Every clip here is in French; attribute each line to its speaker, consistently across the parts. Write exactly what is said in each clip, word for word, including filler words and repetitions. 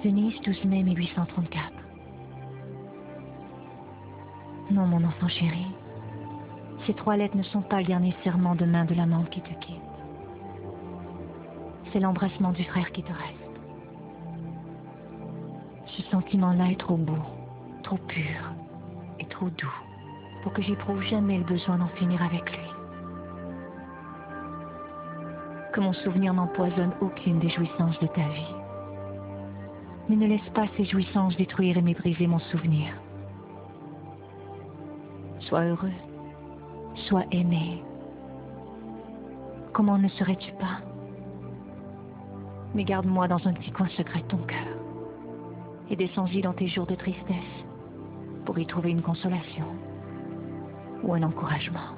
Speaker 1: Venise, douze mai mille huit cent trente-quatre. Non, mon enfant chéri, ces trois lettres ne sont pas le dernier serment de main de l'amante qui te quitte. C'est l'embrassement du frère qui te reste. Ce sentiment-là est trop beau, trop pur et trop doux pour que j'éprouve jamais le besoin d'en finir avec lui. Que mon souvenir n'empoisonne aucune des jouissances de ta vie. Mais ne laisse pas ces jouissances détruire et mépriser mon souvenir. Sois heureux, sois aimé. Comment ne serais-tu pas? Mais garde-moi dans un petit coin secret de ton cœur et descends-y dans tes jours de tristesse pour y trouver une consolation ou un encouragement.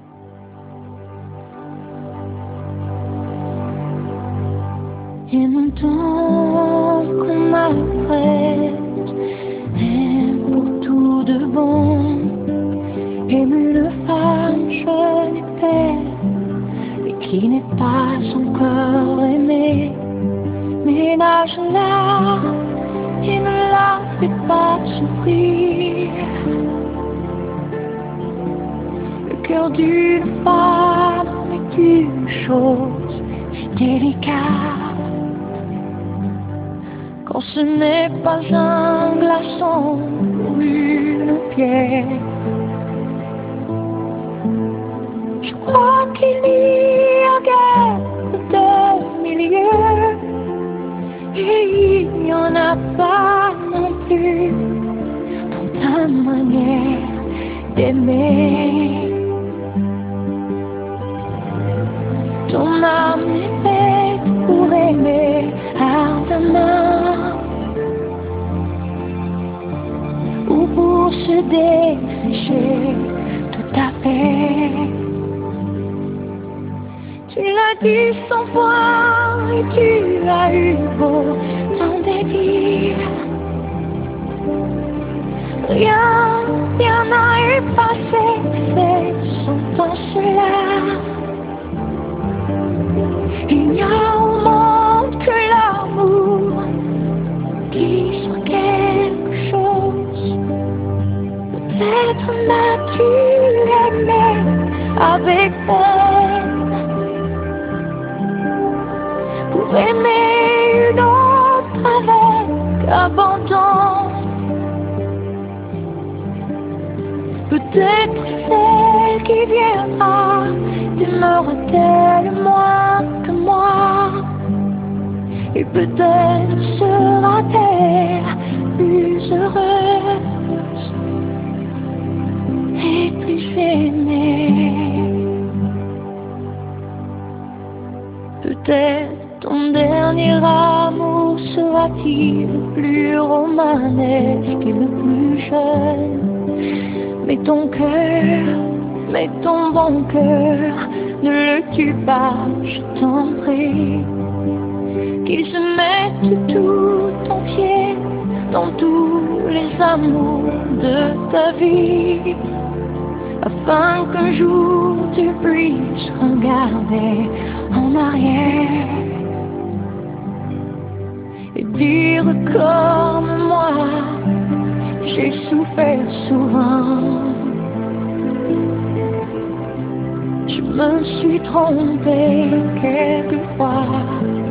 Speaker 2: Aime-t-on qu'on m'apprête, aime pour tout de bon. Aime une femme jeune et belle et qui n'est pas encore aimée. Ménage-la et ne la fais pas souffrir. Le cœur d'une femme est une chose si délicate. Quand ce n'est pas un glaçon ou une pierre. Je crois qu'il n'y a guère de milieu et il n'y en a pas non plus dans ta manière d'aimer. Ton âme est faite pour aimer ardemment ou pour se dessécher tout à fait. Tu l'as dit sans voir et tu as eu beau t'en dédire. Rien, rien n'a effacé ces sentences-là. Il n'y a au monde que l'amour qui soit quelque chose. Peut-être m'as-tu aimé avec peine pour aimer une autre avec abandon. Peut-être celle qui viendra t'aimera-t-elle moins que moi. Et peut-être sera-t-elle plus heureuse et plus aimée. Peut-être ton dernier amour sera-t-il le plus romanesque et le plus jeune. Mais ton cœur, mais ton bon cœur, ne le tue pas, je t'en prie. Qu'il se mette tout entier dans tous les amours de ta vie, afin qu'un jour tu puisses regarder en arrière et dire comme moi, j'ai souffert souvent. Je me suis trompée quelquefois.